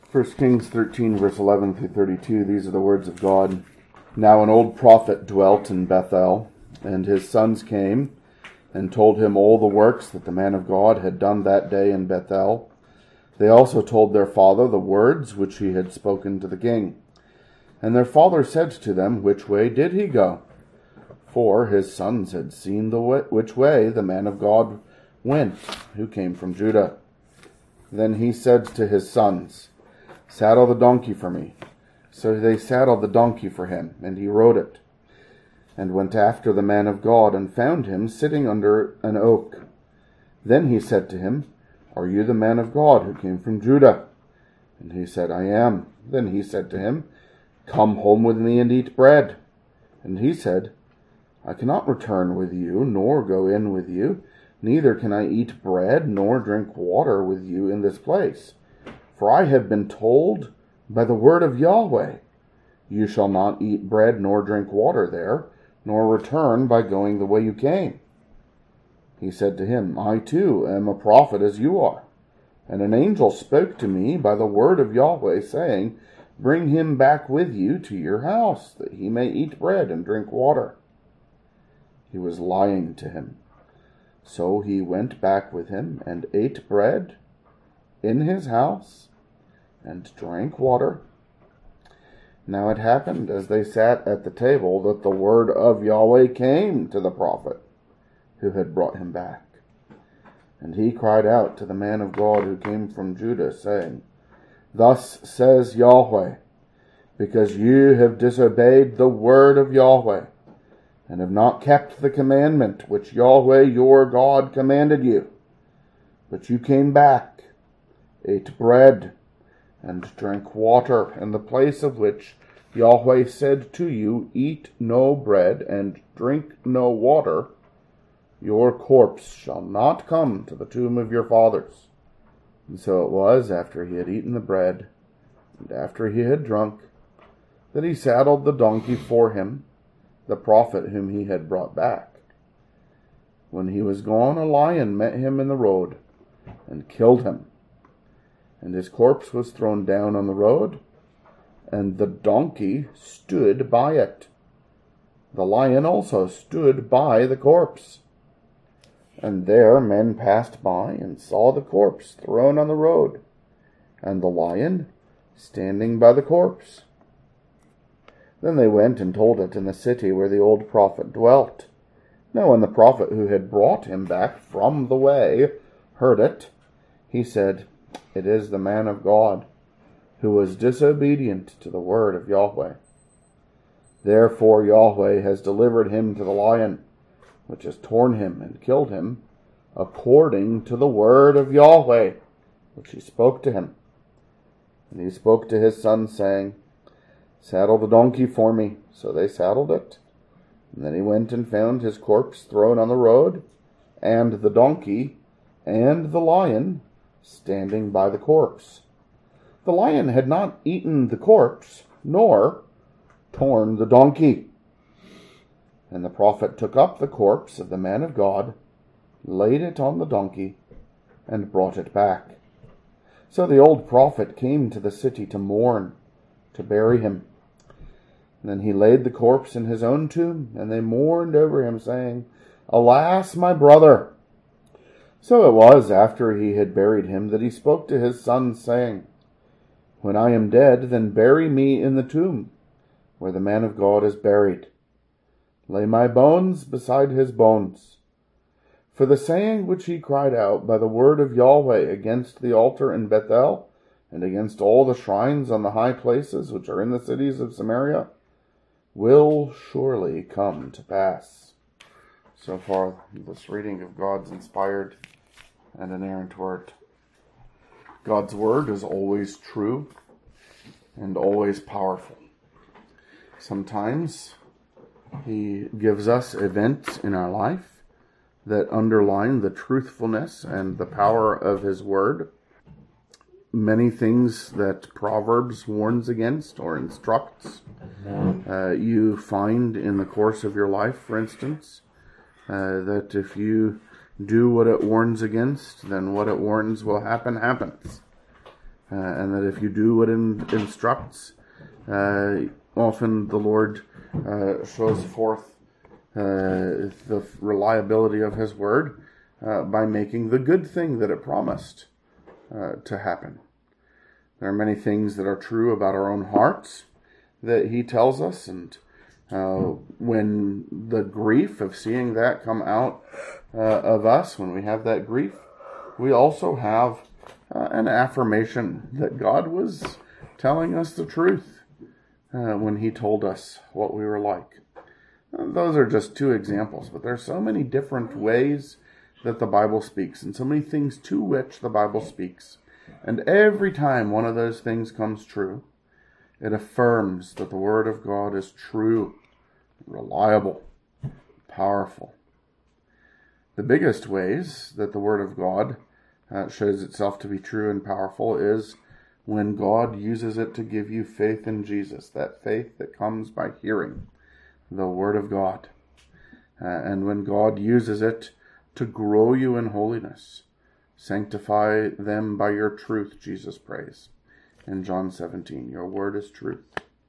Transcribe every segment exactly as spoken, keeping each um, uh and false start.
First Kings thirteen, verse eleven through thirty-two, these are the words of God. Now an old prophet dwelt in Bethel, and his sons came and told him all the works that the man of God had done that day in Bethel. They also told their father the words which he had spoken to the king. And their father said to them, Which way did he go? For his sons had seen the way, which way the man of God went, who came from Judah. Then he said to his sons, Saddle the donkey for me. So they saddled the donkey for him, and he rode it, and went after the man of God, and found him sitting under an oak. Then he said to him, Are you the man of God who came from Judah? And he said, I am. Then he said to him, Come home with me and eat bread. And he said, I cannot return with you, nor go in with you, neither can I eat bread, nor drink water with you in this place. For I have been told by the word of Yahweh, You shall not eat bread nor drink water there, nor return by going the way you came. He said to him, I too am a prophet as you are. And an angel spoke to me by the word of Yahweh, saying, Bring him back with you to your house, that he may eat bread and drink water. He was lying to him. So he went back with him and ate bread in his house and drank water. Now it happened, as they sat at the table, that the word of Yahweh came to the prophet who had brought him back. And he cried out to the man of God who came from Judah, saying, Thus says Yahweh, because you have disobeyed the word of Yahweh, and have not kept the commandment which Yahweh your God commanded you, but you came back, ate bread, and drank water, in the place of which Yahweh said to you, Eat no bread and drink no water, your corpse shall not come to the tomb of your fathers. And so it was, after he had eaten the bread, and after he had drunk, that he saddled the donkey for him, the prophet whom he had brought back. When he was gone, a lion met him in the road, and killed him. And his corpse was thrown down on the road, and the donkey stood by it. The lion also stood by the corpse. And there men passed by, and saw the corpse thrown on the road, and the lion standing by the corpse. Then they went and told it in the city where the old prophet dwelt. Now when the prophet who had brought him back from the way heard it, he said, It is the man of God, who was disobedient to the word of Yahweh. Therefore Yahweh has delivered him to the lion, which has torn him and killed him, according to the word of Yahweh, which he spoke to him. And he spoke to his son, saying, Saddle the donkey for me. So they saddled it. And then he went and found his corpse thrown on the road, and the donkey, and the lion, standing by the corpse. The lion had not eaten the corpse, nor torn the donkey. And the prophet took up the corpse of the man of God, laid it on the donkey, and brought it back. So the old prophet came to the city to mourn, to bury him. And then he laid the corpse in his own tomb, and they mourned over him, saying, Alas, my brother! So it was, after he had buried him, that he spoke to his sons, saying, When I am dead, then bury me in the tomb, where the man of God is buried. Lay my bones beside his bones. For the saying which he cried out by the word of Yahweh against the altar in Bethel, and against all the shrines on the high places which are in the cities of Samaria, will surely come to pass. So far, this reading of God's inspired and inerrant word. God's word is always true and always powerful. Sometimes he gives us events in our life that underline the truthfulness and the power of his word. Many things that Proverbs warns against or instructs, uh, you find in the course of your life, for instance, uh, that if you do what it warns against, then what it warns will happen happens. uh, and that if you do what it instructs, uh, often the Lord uh, shows forth uh, the reliability of His Word uh, by making the good thing that it promised uh, to happen. There are many things that are true about our own hearts that He tells us, and uh, when the grief of seeing that come out uh, of us, when we have that grief, we also have uh, an affirmation that God was telling us the truth uh, when He told us what we were like. And those are just two examples, but there are so many different ways that the Bible speaks, and so many things to which the Bible speaks. And every time one of those things comes true, it affirms that the Word of God is true, reliable, powerful. The biggest ways that the Word of God uh, shows itself to be true and powerful is when God uses it to give you faith in Jesus, that faith that comes by hearing the Word of God. Uh, and when God uses it to grow you in holiness, sanctify them by your truth, Jesus prays in John seventeen. Your word is truth.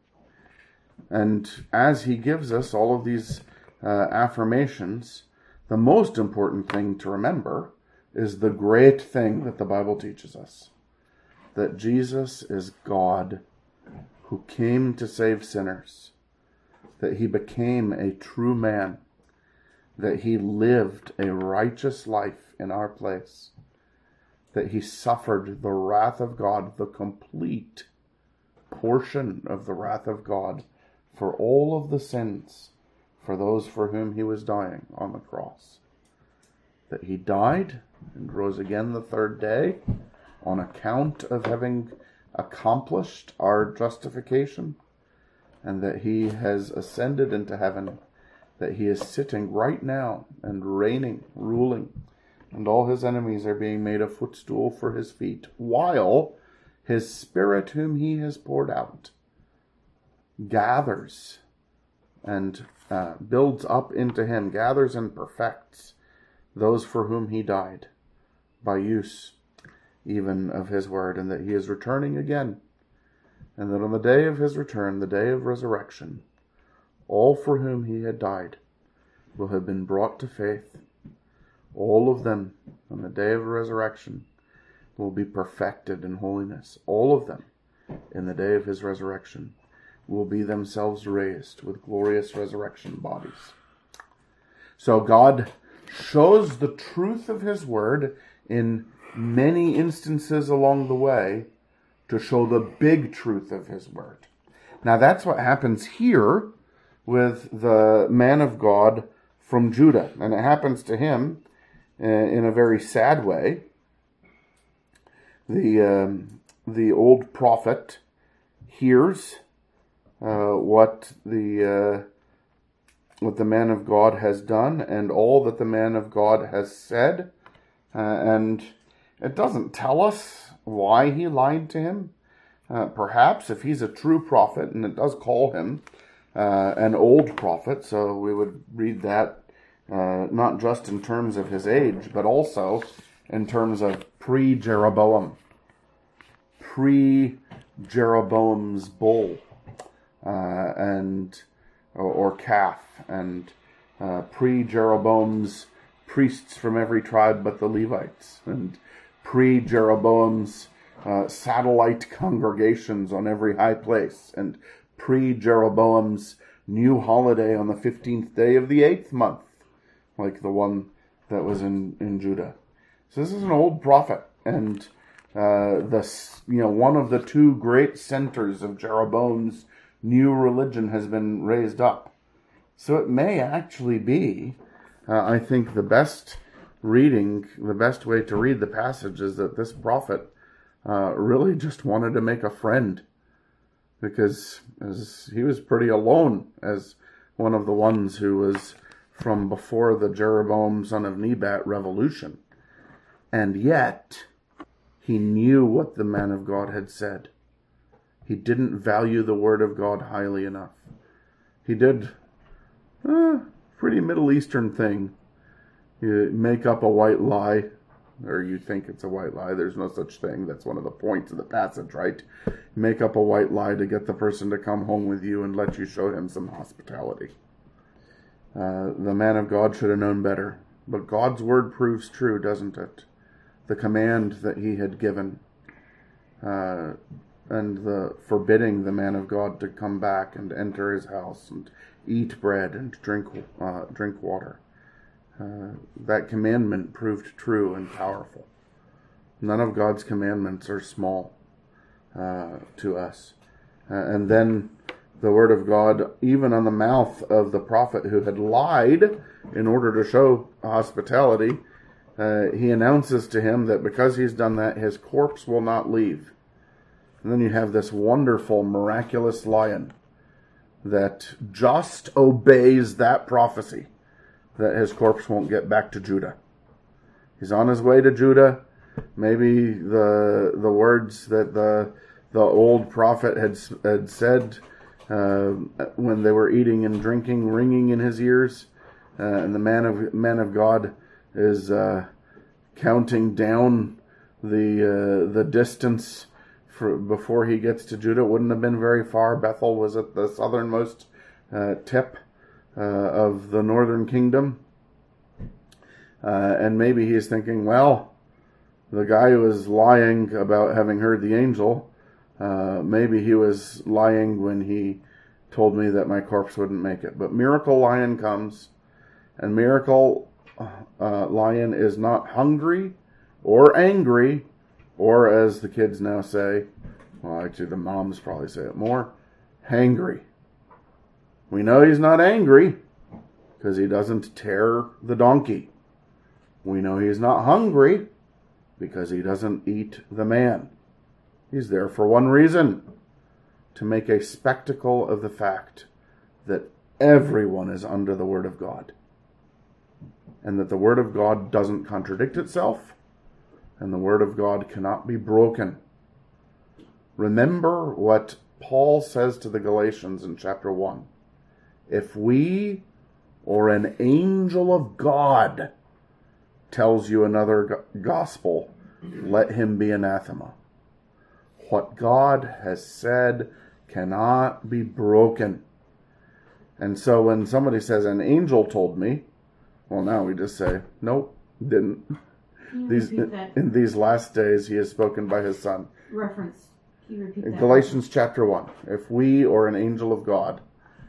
And as He gives us all of these uh, affirmations, the most important thing to remember is the great thing that the Bible teaches us, that Jesus is God who came to save sinners, that He became a true man, that He lived a righteous life in our place, that He suffered the wrath of God, the complete portion of the wrath of God, for all of the sins for those for whom He was dying on the cross. That He died and rose again the third day on account of having accomplished our justification, and that He has ascended into heaven, that He is sitting right now and reigning, ruling, and all His enemies are being made a footstool for His feet, while His Spirit, whom He has poured out, gathers and uh, builds up into Him, gathers and perfects those for whom He died, by use even of His Word, and that He is returning again, and that on the day of His return, the day of resurrection, all for whom He had died will have been brought to faith. All of them, on the day of resurrection, will be perfected in holiness. All of them, in the day of His resurrection, will be themselves raised with glorious resurrection bodies. So God shows the truth of His Word in many instances along the way to show the big truth of His Word. Now that's what happens here with the man of God from Judah. And it happens to him uh, in a very sad way. The, um, the old prophet hears uh, what the... Uh, what the man of God has done and all that the man of God has said. Uh, and it doesn't tell us why he lied to him. Uh, perhaps if he's a true prophet, and it does call him uh, an old prophet, so we would read that uh, not just in terms of his age, but also in terms of pre-Jeroboam. Pre-Jeroboam's bull uh, and or, or calf, and uh, pre-Jeroboam's priests from every tribe but the Levites, and pre-Jeroboam's uh, satellite congregations on every high place, and pre-Jeroboam's new holiday on the fifteenth day of the eighth month, like the one that was in, in Judah. So this is an old prophet, and uh, the you know one of the two great centers of Jeroboam's new religion has been raised up. So it may actually be, uh, I think the best reading, the best way to read the passage is that this prophet uh, really just wanted to make a friend, because as he was pretty alone as one of the ones who was from before the Jeroboam son of Nebat revolution. And yet, he knew what the man of God had said. He didn't value the word of God highly enough. He did a pretty Middle Eastern thing. You make up a white lie or you think it's a white lie. There's no such thing. That's one of the points of the passage, right? Make up a white lie to get the person to come home with you and let you show him some hospitality. Uh, the man of God should have known better. But God's word proves true, doesn't it? The command that he had given, uh, and the forbidding the man of God to come back and enter his house and eat bread and drink uh, drink water. Uh, that commandment proved true and powerful. None of God's commandments are small uh, to us. Uh, and then the word of God, even on the mouth of the prophet who had lied in order to show hospitality, uh, he announces to him that because he's done that, his corpse will not leave. And then you have this wonderful, miraculous lion that just obeys that prophecy, that his corpse won't get back to Judah. He's on his way to Judah. Maybe the the words that the the old prophet had had said uh, when they were eating and drinking, ringing in his ears, uh, and the man of man of God is uh, counting down the uh, the distance for, before he gets to Judah. It wouldn't have been very far. Bethel was at the southernmost uh, tip uh, of the northern kingdom, uh, and maybe he's thinking, well, the guy who was lying about having heard the angel, uh, maybe he was lying when he told me that my corpse wouldn't make it. But miracle lion comes, and miracle uh, lion is not hungry or angry, or as the kids now say, well, actually the moms probably say it more, hangry. We know he's not angry because he doesn't tear the donkey. We know he's not hungry because he doesn't eat the man. He's there for one reason, to make a spectacle of the fact that everyone is under the Word of God, and that the Word of God doesn't contradict itself, and the Word of God cannot be broken. Remember what Paul says to the Galatians in chapter one. If we or an angel of God tells you another gospel, let him be anathema. What God has said cannot be broken. And so when somebody says, an angel told me, well, now we just say, nope, didn't. These, in these last days, he has spoken by his Son. Reference. Can you repeat that? Galatians chapter one. If we or an angel of God,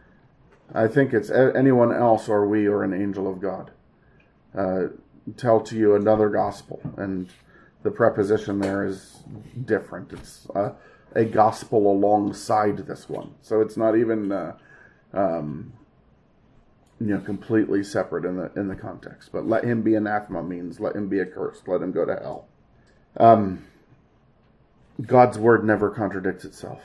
I think it's anyone else or we or an angel of God, uh, tell to you another gospel, and the preposition there is different. It's uh, a gospel alongside this one, so it's not even uh, um, you know completely separate in the in the context. But let him be anathema means let him be accursed, let him go to hell. Um, God's word never contradicts itself.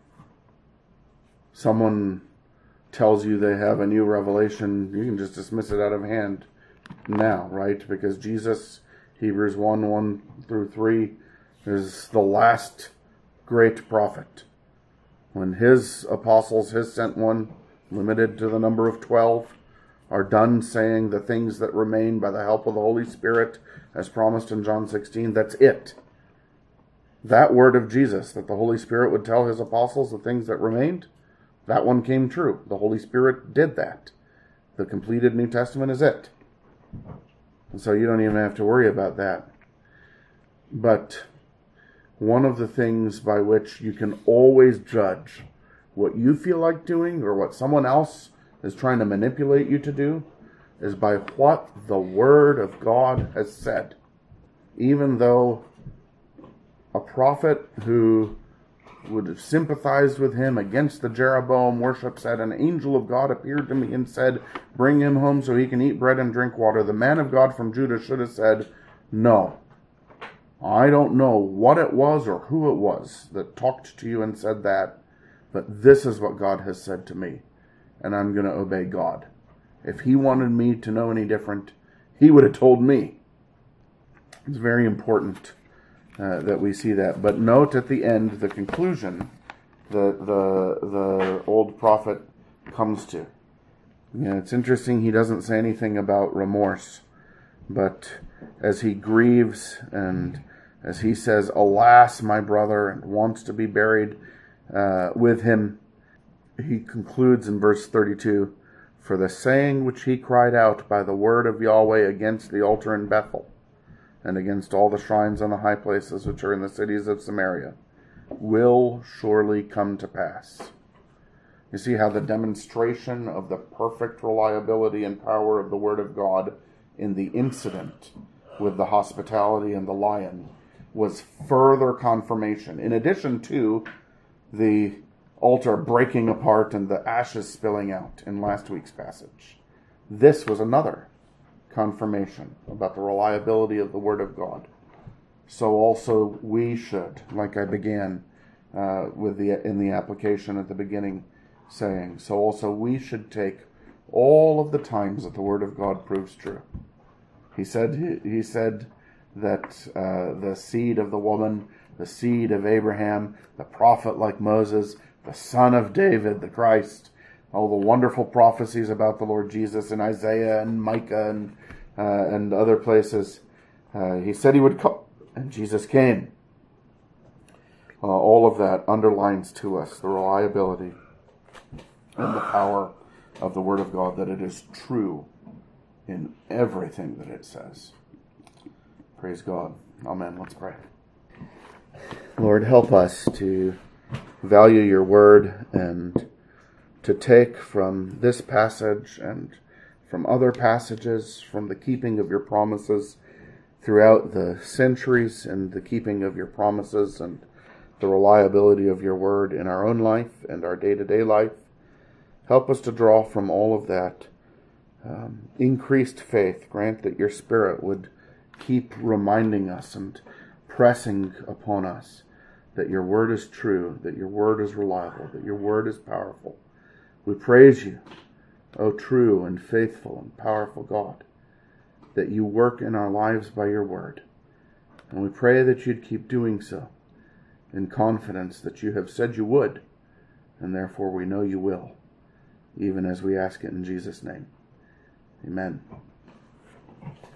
Someone tells you they have a new revelation, you can just dismiss it out of hand now, right? Because Jesus, Hebrews one, one through three, is the last great prophet. When his apostles, his sent one, limited to the number of twelve, are done saying the things that remain by the help of the Holy Spirit, as promised in John sixteen, that's it. That word of Jesus, that the Holy Spirit would tell his apostles the things that remained, that one came true. The Holy Spirit did that. The completed New Testament is it. And so you don't even have to worry about that. But one of the things by which you can always judge what you feel like doing or what someone else is trying to manipulate you to do is by what the Word of God has said. Even though a prophet who would have sympathized with him against the Jeroboam worship said, an angel of God appeared to me and said, bring him home so he can eat bread and drink water. The man of God from Judah should have said, no. I don't know what it was or who it was that talked to you and said that, but this is what God has said to me, and I'm going to obey God. If he wanted me to know any different, he would have told me. It's very important Uh, that we see that. But note at the end, the conclusion that the the old prophet comes to. Yeah, it's interesting he doesn't say anything about remorse. But as he grieves and as he says, "Alas, my brother," and wants to be buried uh, with him, he concludes in verse thirty-two, "For the saying which he cried out by the word of Yahweh against the altar in Bethel, and against all the shrines on the high places which are in the cities of Samaria, will surely come to pass." You see how the demonstration of the perfect reliability and power of the Word of God in the incident with the hospitality and the lion was further confirmation, in addition to the altar breaking apart and the ashes spilling out in last week's passage. This was another confirmation about the reliability of the Word of God. So also we should, like I began uh, with the in the application at the beginning, saying, so also we should take all of the times that the Word of God proves true. He said he, he said that uh, the seed of the woman, the seed of Abraham, the prophet like Moses, the son of David, the Christ, all the wonderful prophecies about the Lord Jesus in Isaiah and Micah and uh, and other places. Uh, he said he would come, and Jesus came. Uh, all of that underlines to us the reliability and the power of the Word of God, that it is true in everything that it says. Praise God. Amen. Let's pray. Lord, help us to value your Word and to take from this passage and from other passages, from the keeping of your promises throughout the centuries and the keeping of your promises and the reliability of your Word in our own life and our day-to-day life. Help us to draw from all of that um, increased faith. Grant that your Spirit would keep reminding us and pressing upon us that your word is true, that your word is reliable, that your word is powerful. We praise you, O true and faithful and powerful God, that you work in our lives by your word. And we pray that you'd keep doing so in confidence that you have said you would, and therefore we know you will, even as we ask it in Jesus' name. Amen.